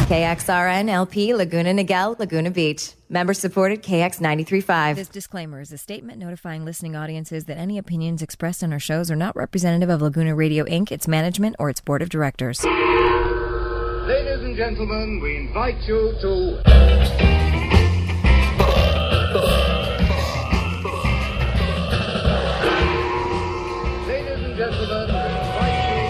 KXRN LP Laguna Niguel, Laguna Beach. Member supported KX 93.5. This disclaimer is a statement notifying listening audiences that any opinions expressed on our shows are not representative of Laguna Radio Inc., its management, or its board of directors. Ladies and gentlemen, we invite you to... Ladies and gentlemen, we invite you...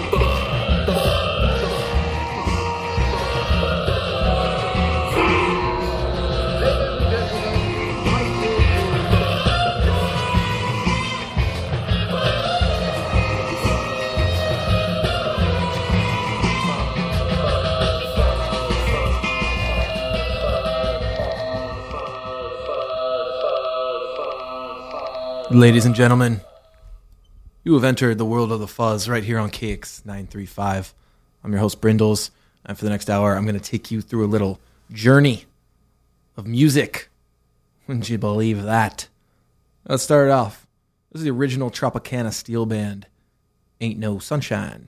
Ladies and gentlemen, you have entered the world of the fuzz right here on KX 935. I'm your host, Brindles, and for the next hour, I'm going to take you through a little journey of music. Wouldn't you believe that? Let's start it off. This is the original Tropicana Steel Band, Ain't No Sunshine.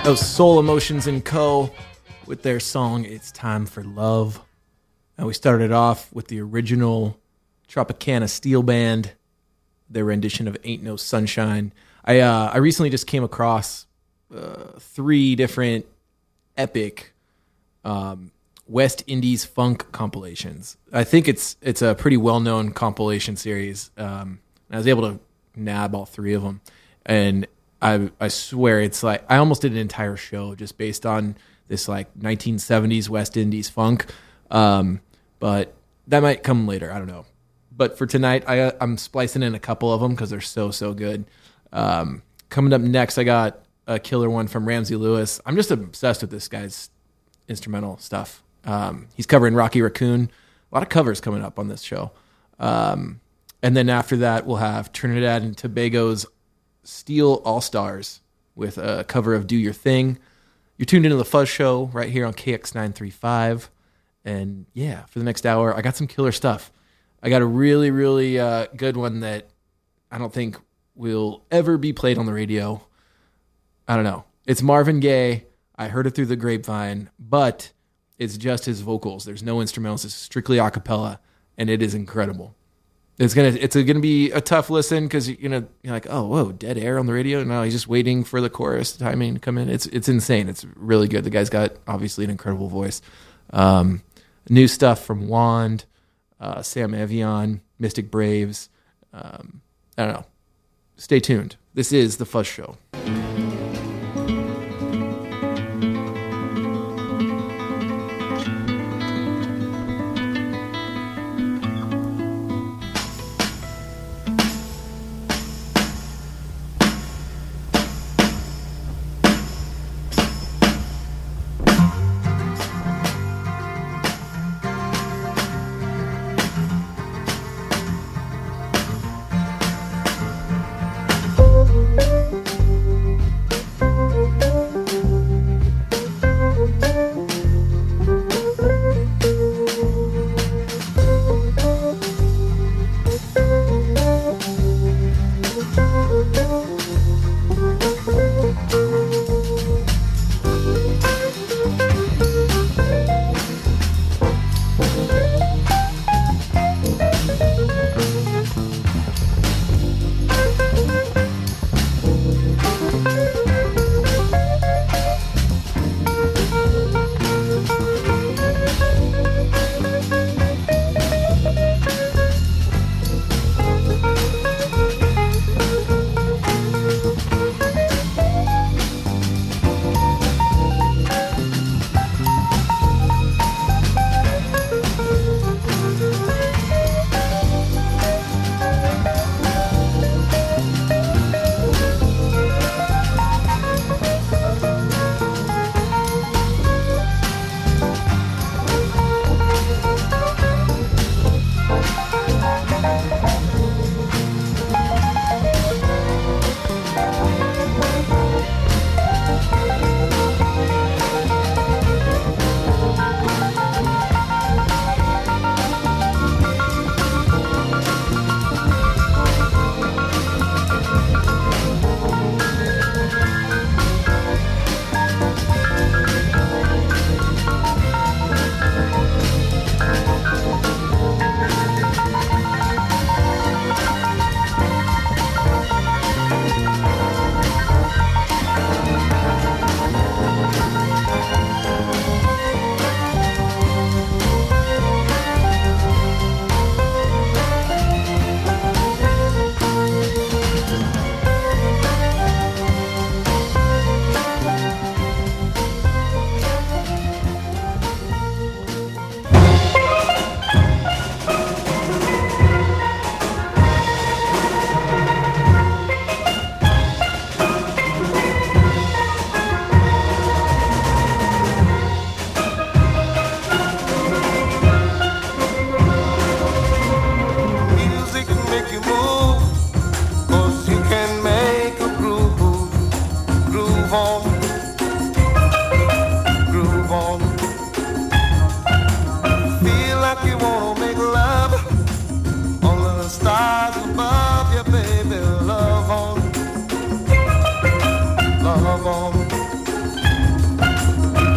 That was Soul Emotions & Co. with their song It's Time for Love. And we started off with the original Tropicana Steel Band, their rendition of Ain't No Sunshine. I recently just came across 3 different epic West Indies funk compilations. I think it's a pretty well-known compilation series. I was able to nab all 3 of them. And I swear it's like I almost did an entire show just based on this like 1970s West Indies funk, but that might come later. I don't know. But for tonight, I'm splicing in a couple of them because they're so good. Coming up next, I got a killer one from Ramsey Lewis. I'm just obsessed with this guy's instrumental stuff. He's covering Rocky Raccoon. A lot of covers coming up on this show. And then after that, we'll have Trinidad and Tobago's Steel All-Stars with a cover of Do Your Thing. You're tuned into The Fuzz Show right here on KX935. And yeah, for the next hour, I got some killer stuff. I got a really good one that I don't think will ever be played on the radio. I don't know. It's Marvin Gaye. I heard it through the grapevine, but it's just his vocals. There's no instrumentals. It's strictly a cappella, and it is incredible. It's gonna be a tough listen because you're like, oh whoa, dead air on the radio. No, he's just waiting for the chorus timing to come in. It's insane. It's really good. The guy's got obviously an incredible voice. New stuff from Wand, Sam Evian, Mystic Braves. I don't know. Stay tuned. This is The Fuzz Show.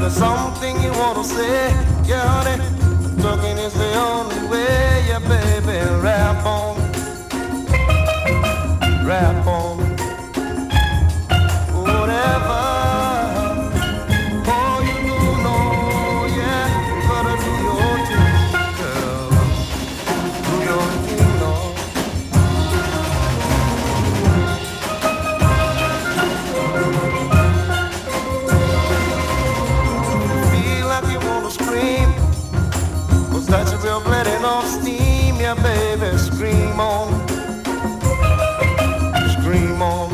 there's something you want to say, yeah, honey, talking is the only way, yeah, baby. Rap on, rap on, whatever. Oh, you do know, yeah, you gotta do your thing, girl. Do your thing, no. Feel like you wanna scream, 'cause that's a real letting off steam, yeah, baby. Scream on, scream on.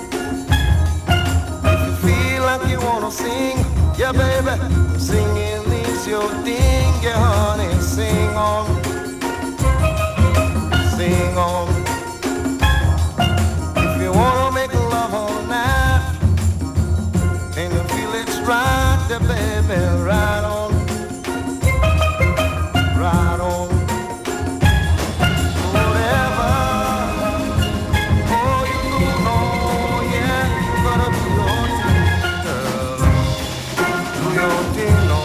If you feel like you wanna sing, yeah, baby, singing is your thing, yeah, honey. Sing on, sing on. If you wanna make love all night and you feel it's right, yeah, baby, right on, right on. Whatever. Oh, you do know, yeah, you gotta do your thing, girl. Do your thing, no.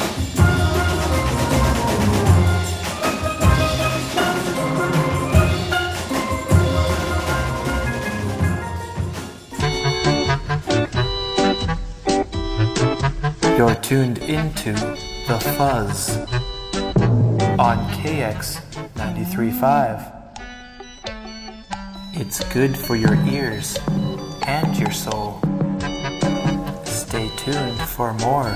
You're tuned into The Fuzz on KX 93.5. It's good for your ears and your soul. Stay tuned for more.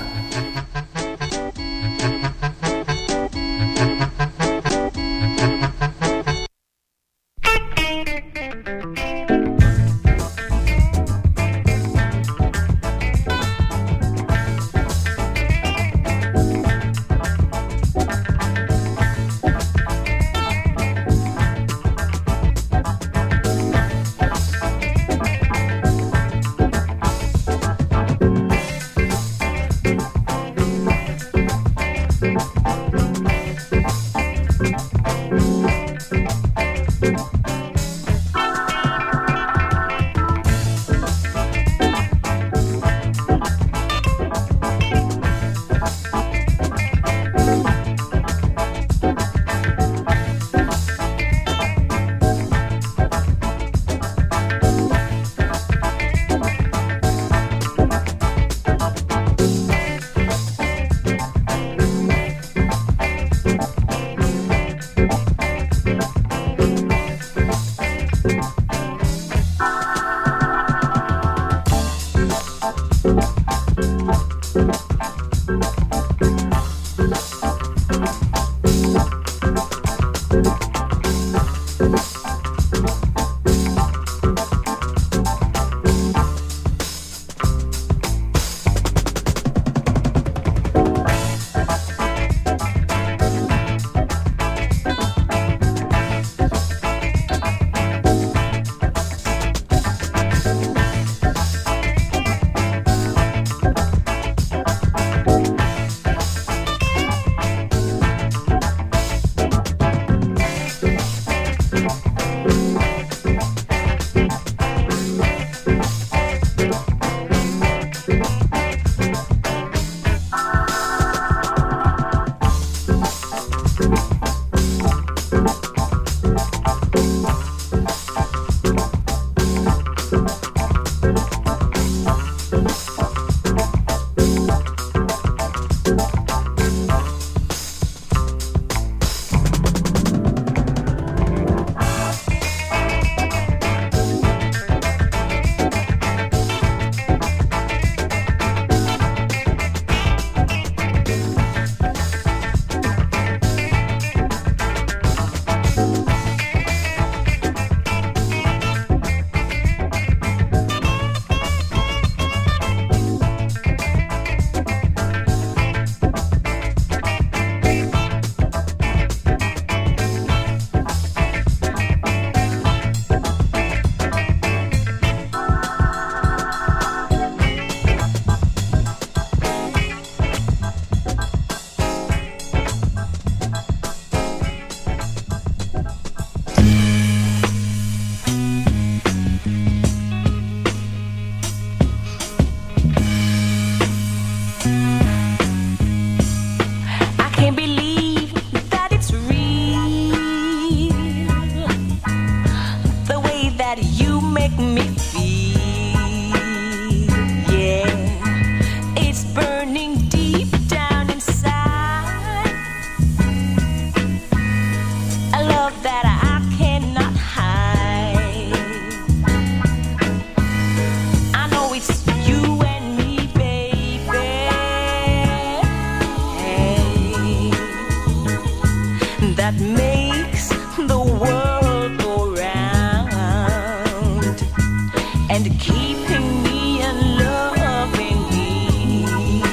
keeping me and loving me,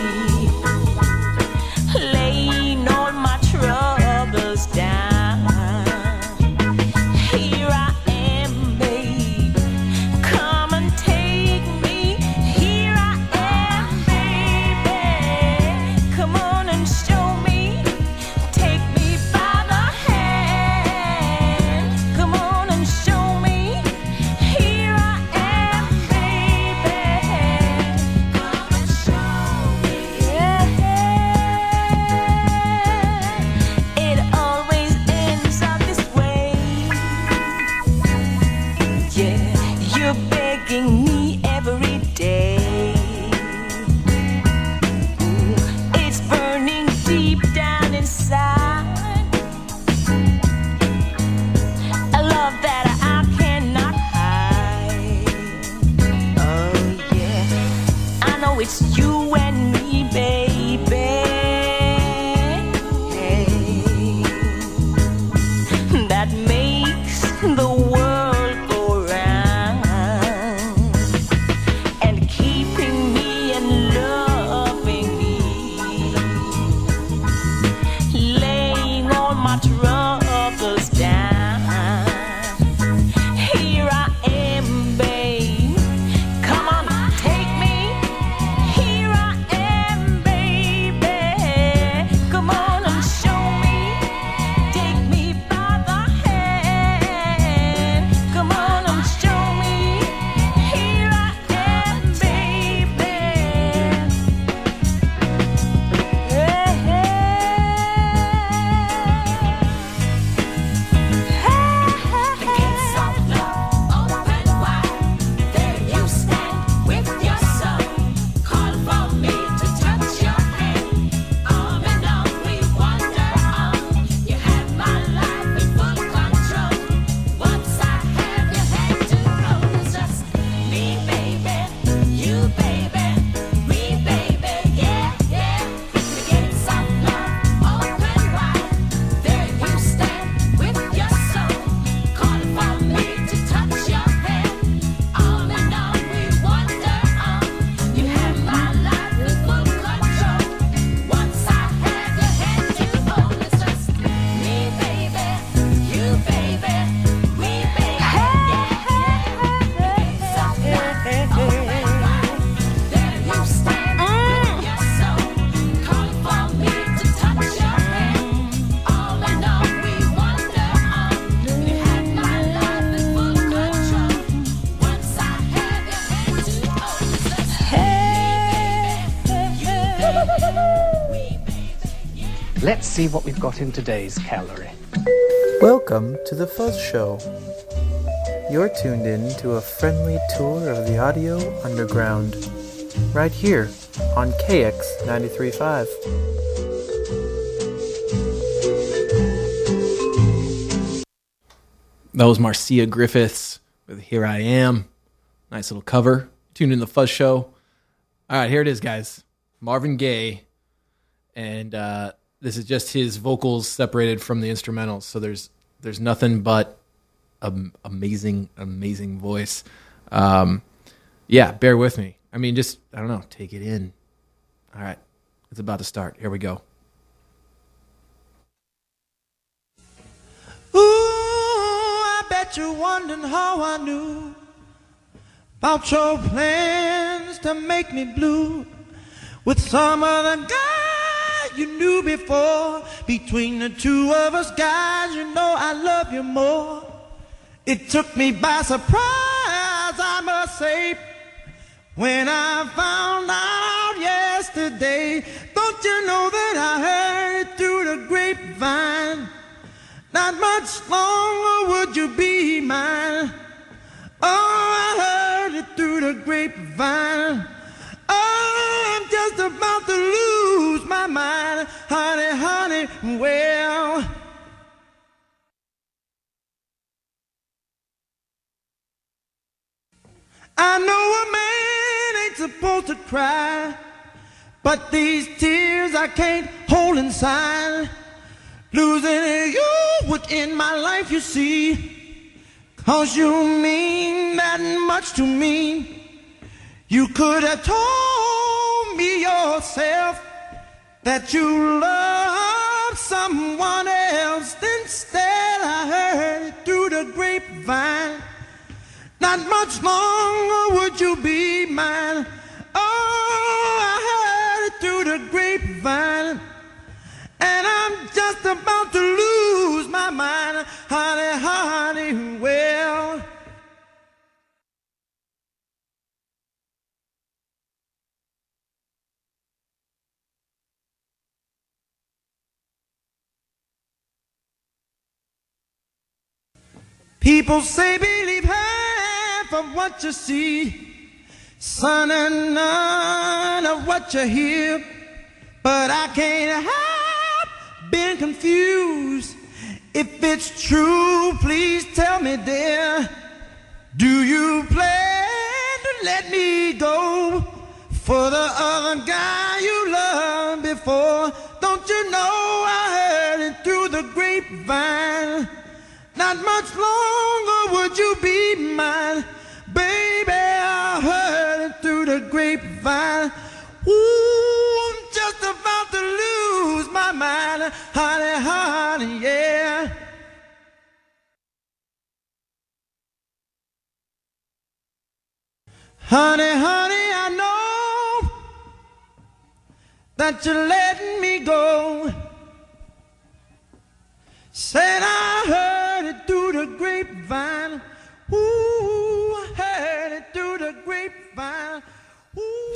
laying all my troubles down. Here I am, babe, come and take me. Here I am, baby, come on and show me. Take me by the hand, come on and show me. Here I am, baby, come and show me. It always ends up this way. Yeah, you're begging me every day. It's burning deep down inside. A love that I cannot hide. Oh yeah, I know it's you and me, baby. That makes the world go round, and keeping me and loving me, laying all my troubles down. Here I am, babe, come on, take me. Here I am, baby, come on and show me. Take me by the hand, come on and show me. Here I am, baby. It's all love, open wide. There you stand with your soul. Call for me to touch your hand. Arm in arm we wander on. You have my life in full control. Once I have your hand to hold, it's just me, baby, you, baby, we, baby, yeah, yeah. It's all love, open wide. There you stand with your soul. Call for me to touch your hand. Arm in arm we wander on. You have my life in full control. Once I have your hand to hold, it's just me, baby, you, baby, we, baby, yeah, yeah. It's all love, open wide. There you stand with your soul. Call for me to touch your hand. All in all we wander on. You have my life in full control. Once I have your hand to hold, it's just Let's see what we've got in today's calorie. Welcome to the Fuzz Show. You're tuned in to a friendly tour of the audio underground, right here on KX 93.5. That was Marcia Griffiths with Here I Am. Nice little cover. Tuned in the Fuzz Show. All right, here it is, guys. Marvin Gaye. And this is just his vocals separated from the instrumentals. So there's nothing but amazing voice. Yeah, bear with me. I mean, just, I don't know, take it in. All right, it's about to start. Here we go. Ooh, I bet you're wondering how I knew about your plans to make me blue with some other guy you knew before. Between the two of us guys, you know I love you more. It took me by surprise, I must say, when I found out yesterday. Don't you know that I heard it through the grapevine? Not much longer would you be mine. Oh, I heard it through the grapevine. Oh, I'm just about to lose my mind. Honey, honey, well, I know a man ain't supposed to cry, but these tears I can't hold inside. Losing you would end my life, you see, 'cause you mean that much to me. You could have told me yourself that you love someone else. Instead, I heard it through the grapevine. Not much longer would you be mine. Oh, I heard it through the grapevine. And I'm just about to lose my mind. Honey, honey, well. People say believe half of what you see, son, and none of what you hear. But I can't help being confused. If it's true, please tell me, dear. Do you plan to let me go for the other guy you loved before? Don't you know I heard it through the grapevine? Not much longer would you be mine. Baby, I heard it through the grapevine. Ooh, I'm just about to lose my mind. Honey, honey, yeah. Honey, honey, I know that you're letting me go. Said I heard it through the grapevine. Ooh, I heard it through the grapevine. Ooh.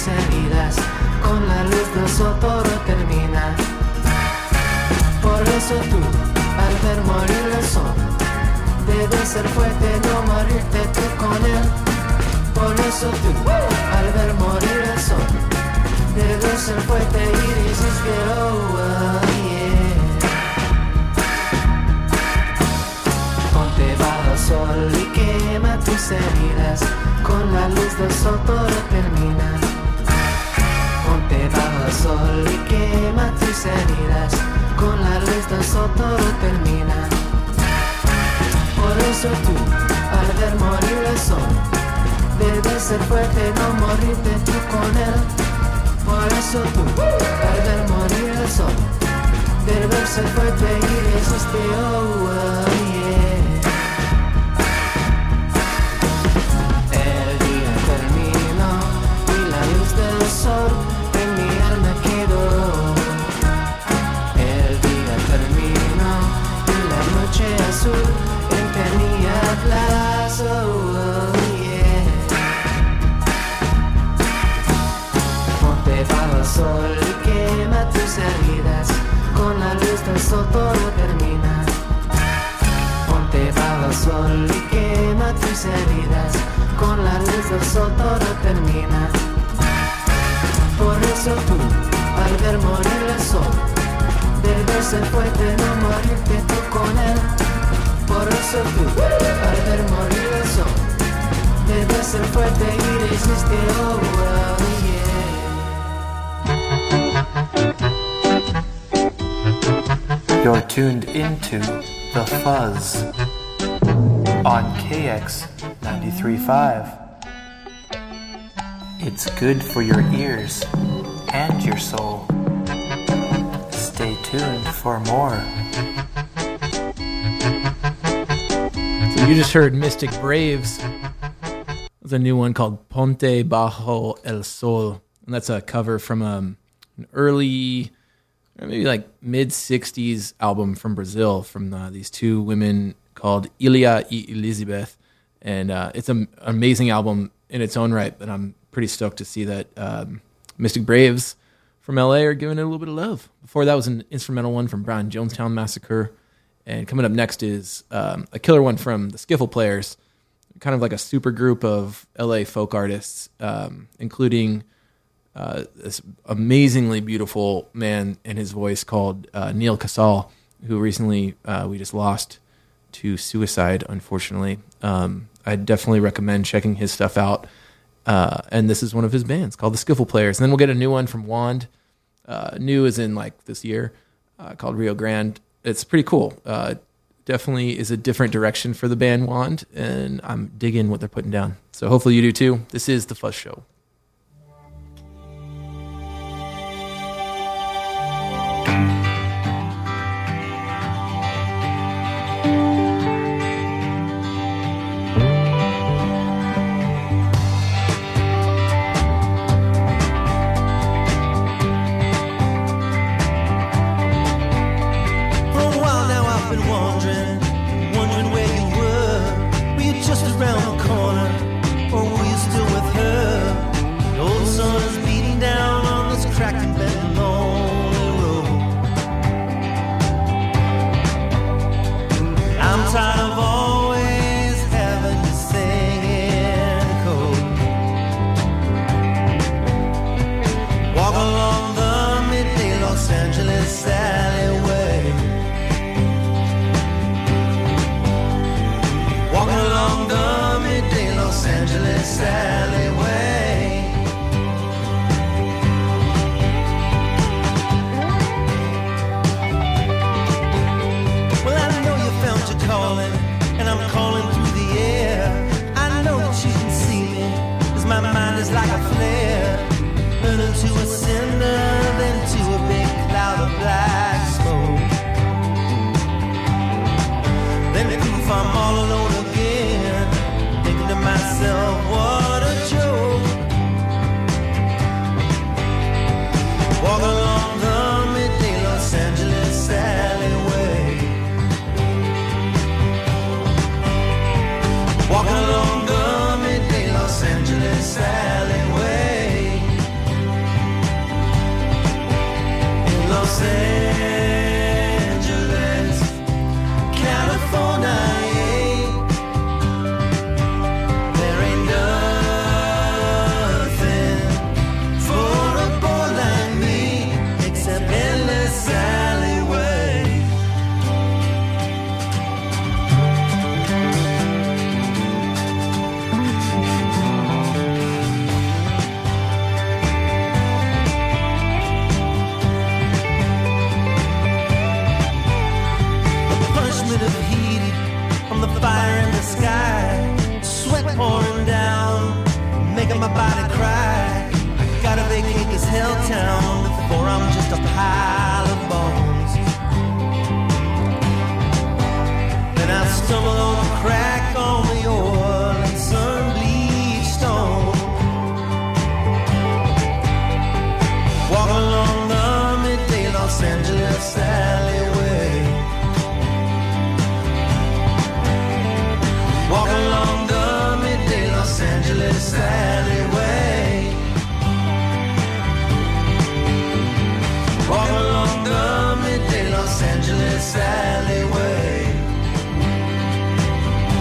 tus heridas, con la luz del sol todo termina. Por eso tú, al ver morir el sol, debes ser fuerte, no morirte tú con él. Por eso tú, al ver morir el sol, debes ser fuerte y resistir, oh, yeah. Ponte bajo el sol y quema tus heridas, con la luz del sol todo termina. Ponte bajo el sol y quema tus heridas, con la luz del sol todo termina. Por eso tú, al ver morir el sol, debes ser fuerte, no morirte tú con él. Por eso tú, al ver morir el sol, debes ser fuerte y resistir, oh, yeah. El día terminó y la luz del sol en mi alma quedó. El día terminó y la noche azul tenía plazo, oh, yeah. Ponte bajo el sol y quema tus heridas, con la luz del sol todo termina. Ponte bajo el sol y quema tus heridas, con la luz del sol todo termina. Por eso tú, al ver morir el sol, debes ser fuerte, no morirte tú con él. Por eso tú, al ver morir el sol, debes ser fuerte y resistir, oh, yeah. You're tuned into The Fuzz on KX 93.5. It's good for your ears and your soul. Stay tuned for more. You just heard Mystic Braves. There's a new one called Ponte Bajo el Sol. And that's a cover from an early, maybe like mid-60s album from Brazil from these two women called Ilia y Elizabeth. And it's an amazing album in its own right. But I'm pretty stoked to see that Mystic Braves from LA are giving it a little bit of love. Before that was an instrumental one from Brown Jonestown Massacre. And coming up next is a killer one from the Skiffle Players, kind of like a super group of LA folk artists, including this amazingly beautiful man and his voice called Neil Casal, who recently we just lost to suicide, unfortunately. I definitely recommend checking his stuff out. And this is one of his bands called the Skiffle Players. And then we'll get a new one from Wand. New is in like this year, called Rio Grande. It's pretty cool. Definitely is a different direction for the band Wand, and I'm digging what they're putting down. So hopefully you do too. This is The Fuzz Show. Just around the corner, or were you still with her? somebody cry. I gotta vacate this hell town before I'm just a pile of bones. Then I stumble on a crack on the oil and sun-bleached stone. Walk along the midday Los Angeles alleyway. Walk along the midday Los Angeles alleyway. Walk along the midday Los Angeles alleyway.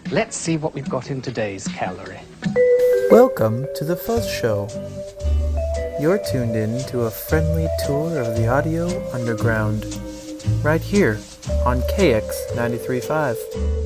Let's see what we've got in today's calorie. Welcome to The Fuzz Show. You're tuned in to a friendly tour of the audio underground, right here on KX 93.5.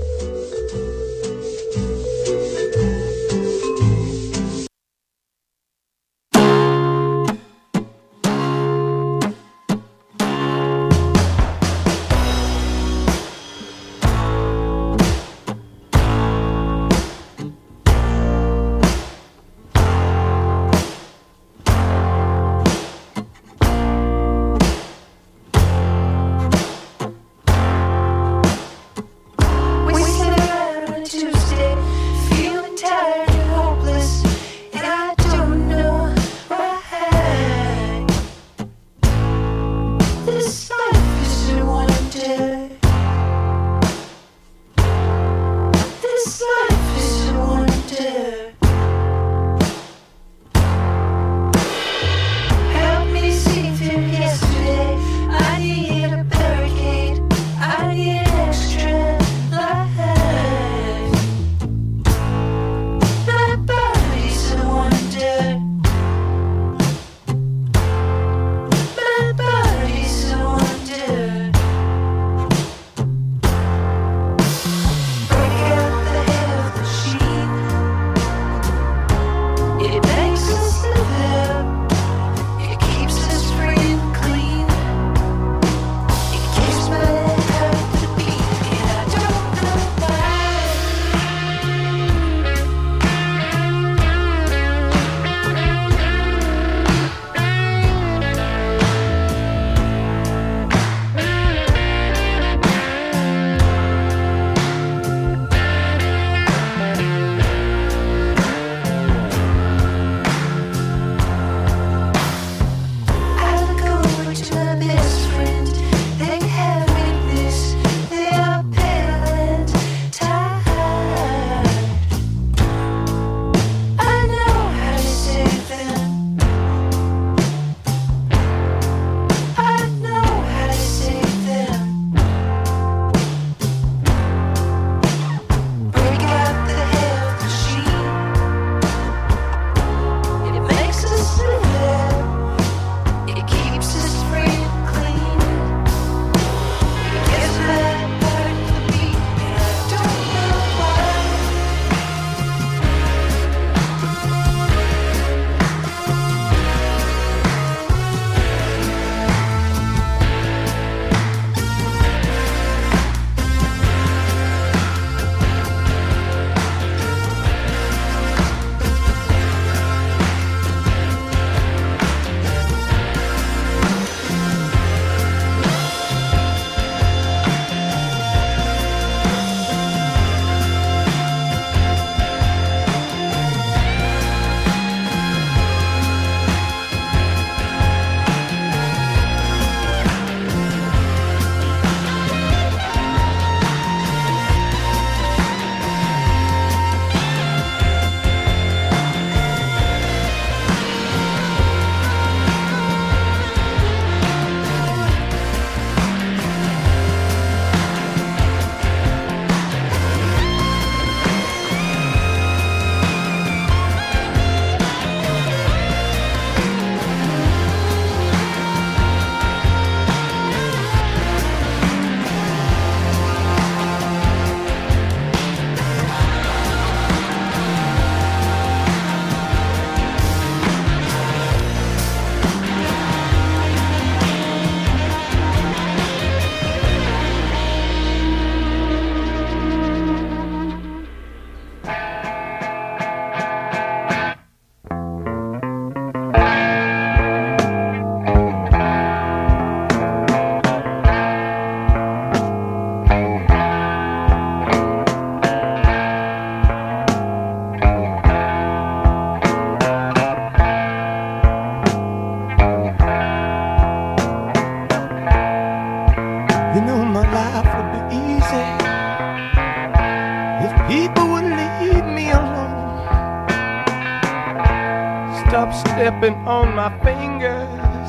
stop stepping on my fingers,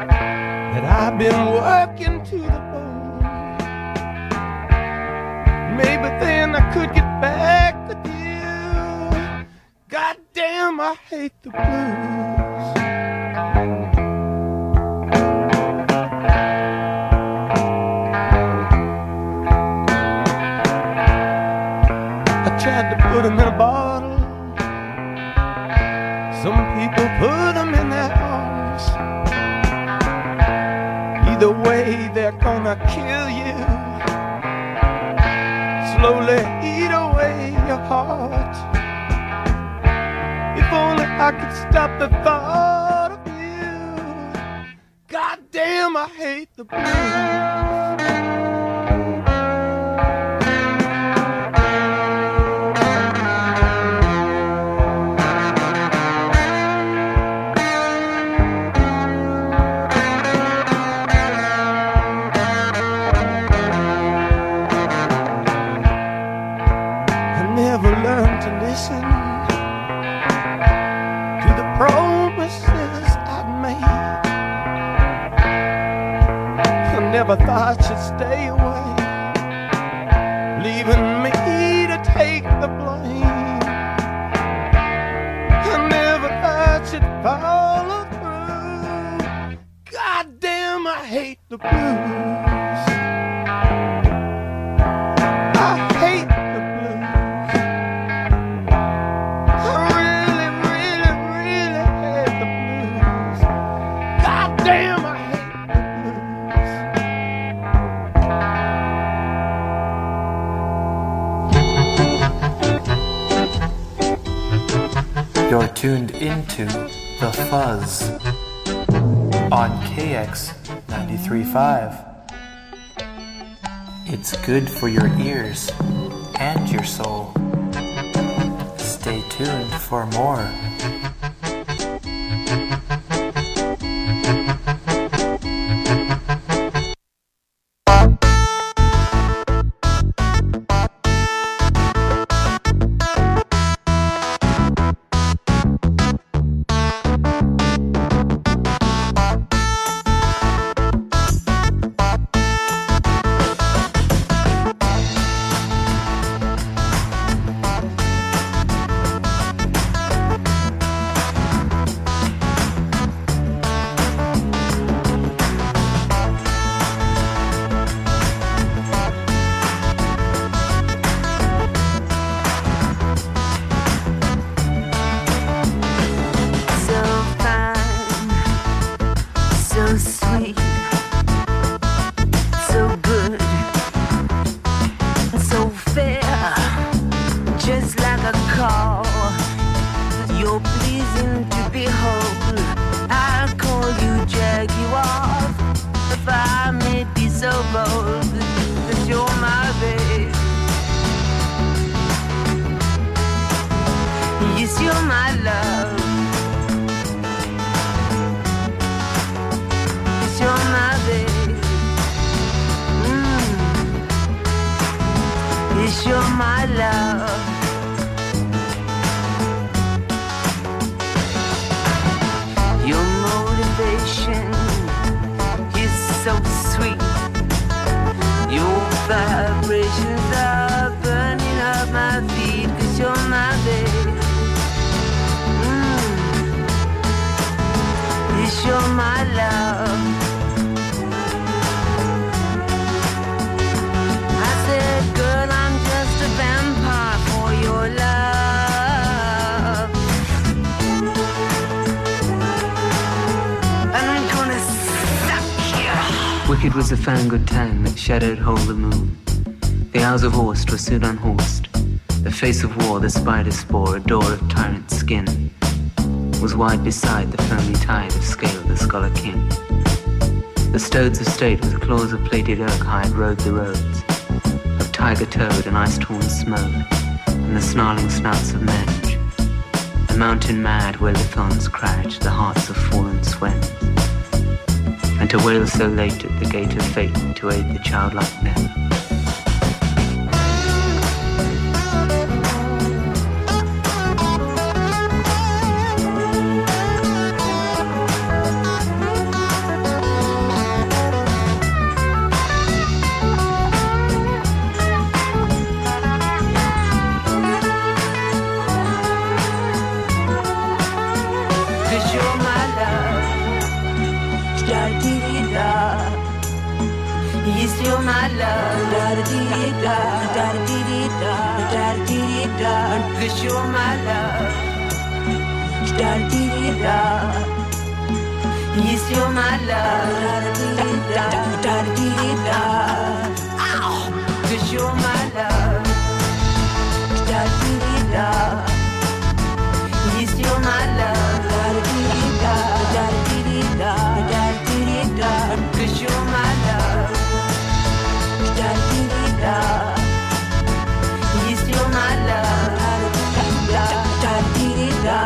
that I've been working to the bone. maybe then I could get back with you. Goddamn, I hate the blues. I tried to put them in a bottle. Some people put them in their arms. Either way, they're gonna kill you. Slowly eat away your heart. If only I could stop the thought of you. Goddamn, I hate the blues. To the promises I'd made, I never thought you'd stay away, leaving me to take the blame. I never thought you'd follow through. Goddamn, I hate the blues. I hate the blues. Damn, I hate the blues. You're tuned into The Fuzz on KX 93.5. It's good for your ears and your soul. Stay tuned for more. Wicked was the fanged tang that shadowed whole the moon. The hours of horse were soon unhorsed. The face of war, the spider spore, a door of tyrant skin, was wide beside the foamy tide of scale, the scholar king. The stodes of state with claws of plated oak hide rode the roads, of tiger toad and ice-torn smoke, and the snarling snouts of mange. The mountain mad where the thorns crash, the hearts of fallen swens. And to wail so late at the gate of fate to aid the childlike men. Yes, you're my love. Da-da-dee-dee-da, da-da-dee-dee-da, da-da-dee-dee-da. 'Cause you're my love. Da-da-dee-dee-da. Yes, you're my love. Da-da-dee-dee-da, da-da-dee-dee-da. Ow! 'Cause you're my love. Da-da-dee-dee-da. Yes, you're my love. Da-da-dee-dee-da, da-da-dee-dee-da, da-da-dee-dee-da. 'Cause you're my love. Da-da-dee-dee-da. Yes, you're my love. Da-da-dee-dee-da.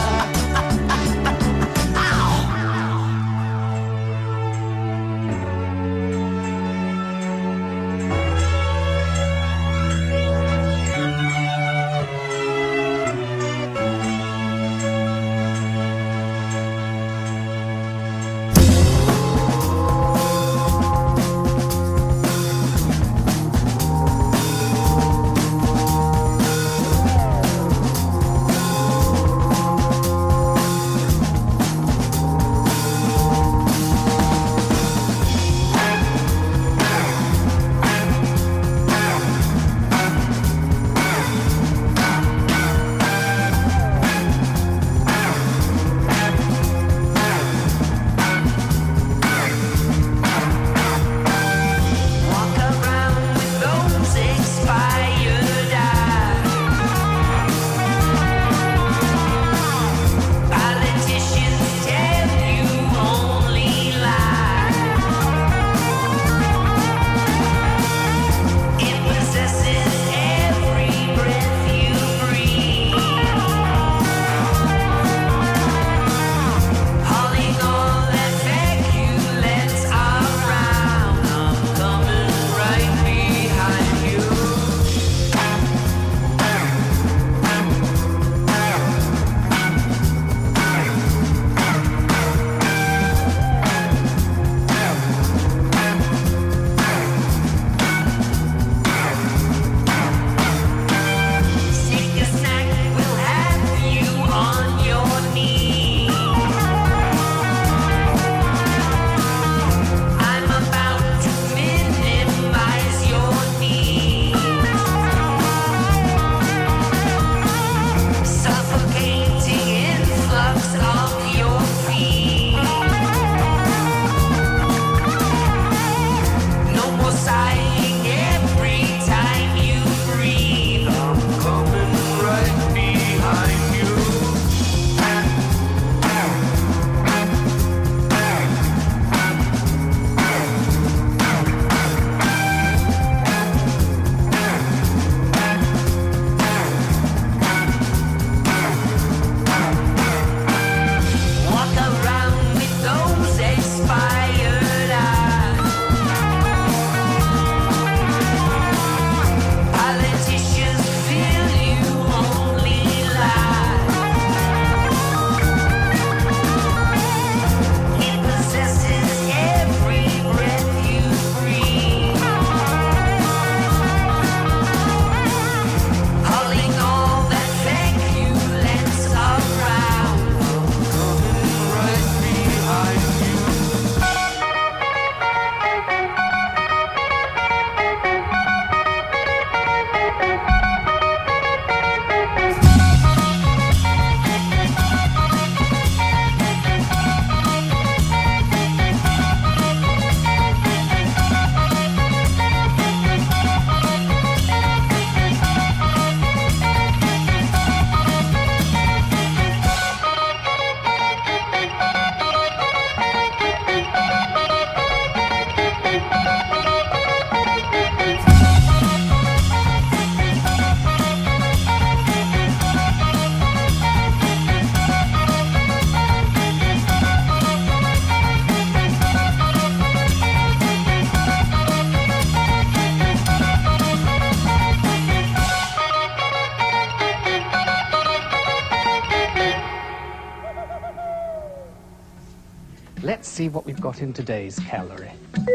Let's see what we've got in today's calorie.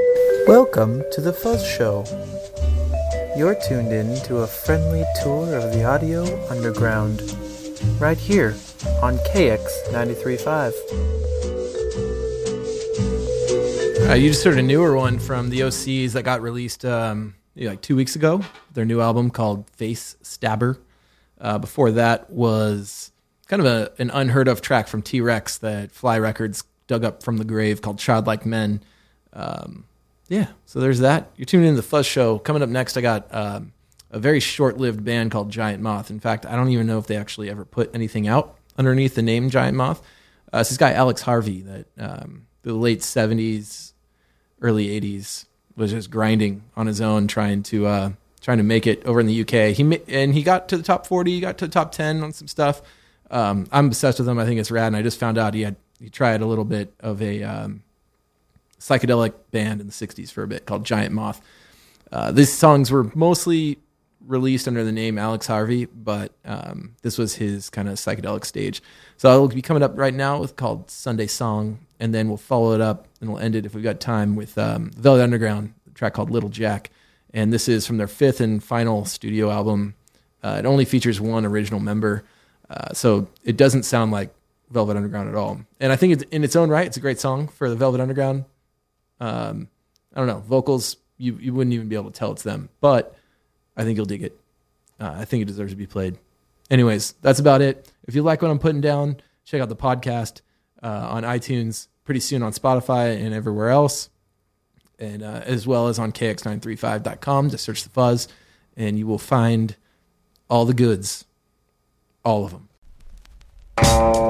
Welcome to the Fuzz Show. You're tuned in to a friendly tour of the audio underground, right here on KX 93.5. You just heard a newer one from the OCs that got released like 2 weeks ago. Their new album called Face Stabber. Before that was kind of an unheard of track from T-Rex that Fly Records dug up from the grave called Childlike Men. Yeah, so there's that. You're tuning in to the Fuzz Show. Coming up next, I got a very short-lived band called Giant Moth. In fact, I don't even know if they actually ever put anything out underneath the name Giant Moth. It's this guy, Alex Harvey, that the late 70s, early 80s was just grinding on his own, trying to make it over in the UK. He got to the top 40, he got to the top 10 on some stuff. I'm obsessed with him. I think it's rad, and I just found out he tried a little bit of a psychedelic band in the 60s for a bit called Giant Moth. These songs were mostly released under the name Alex Harvey, but this was his kind of psychedelic stage. So it'll be coming up right now with called Sunday Song, and then we'll follow it up and we'll end it if we've got time with Velvet Underground, a track called Little Jack. And this is from their 5th and final studio album. It only features one original member, so it doesn't sound like Velvet Underground at all. And I think it's, in its own right, it's a great song for the Velvet Underground. I don't know, vocals, you wouldn't even be able to tell it's them, but I think you'll dig it. I think it deserves to be played. Anyways, that's about it. If you like what I'm putting down, check out the podcast on iTunes, pretty soon on Spotify and everywhere else, and as well as on kx935.com. Just search The Fuzz, and you will find all the goods, all of them.